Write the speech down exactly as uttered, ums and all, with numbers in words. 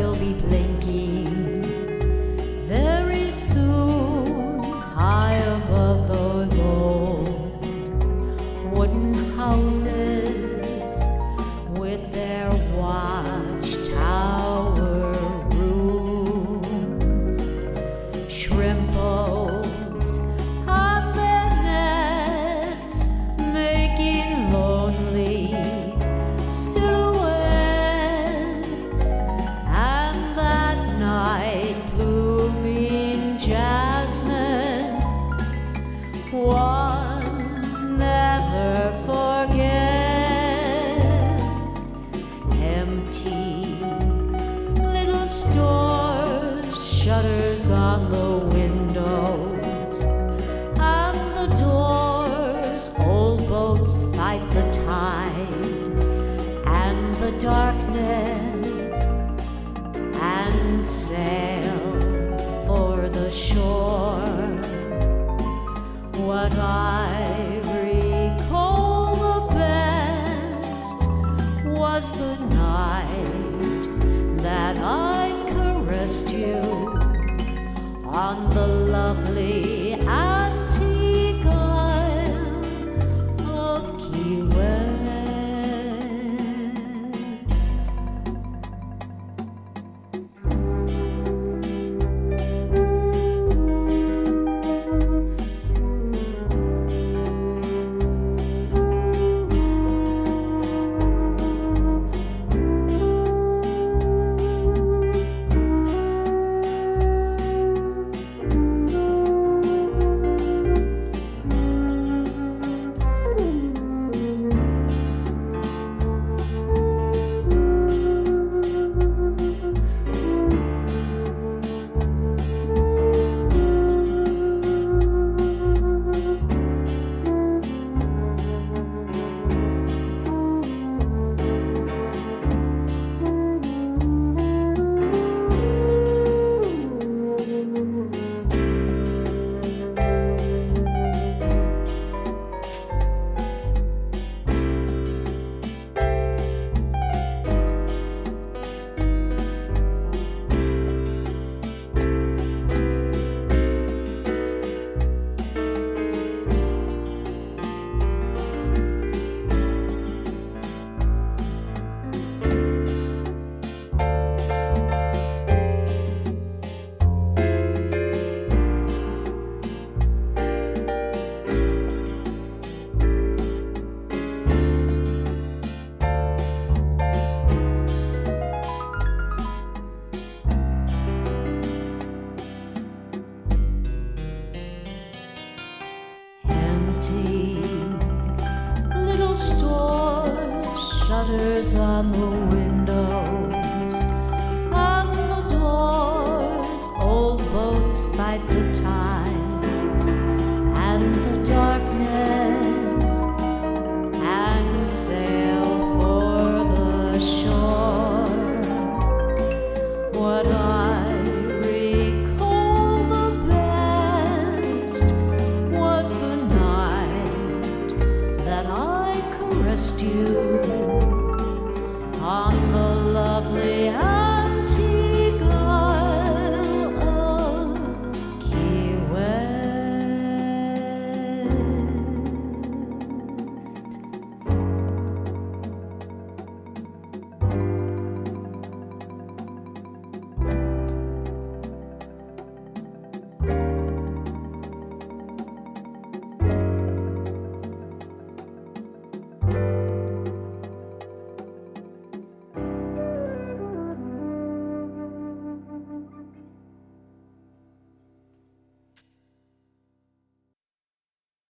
will be blinking very soon, high above those old wooden houses with their watchtower rooms, shrimp boats on their nets, making lonely silhouettes, and that night blooming jasmine one never forgets. Empty little stores, shutters on the windows and the doors, old boats fight the tide and the darkness and sail for the shore. What I recall the best was the night that I caressed you on the lovely antique isle of Key West. Little stores, shutters on the windows and the doors, old boats fight the tide and the darkness and sail for the shore. What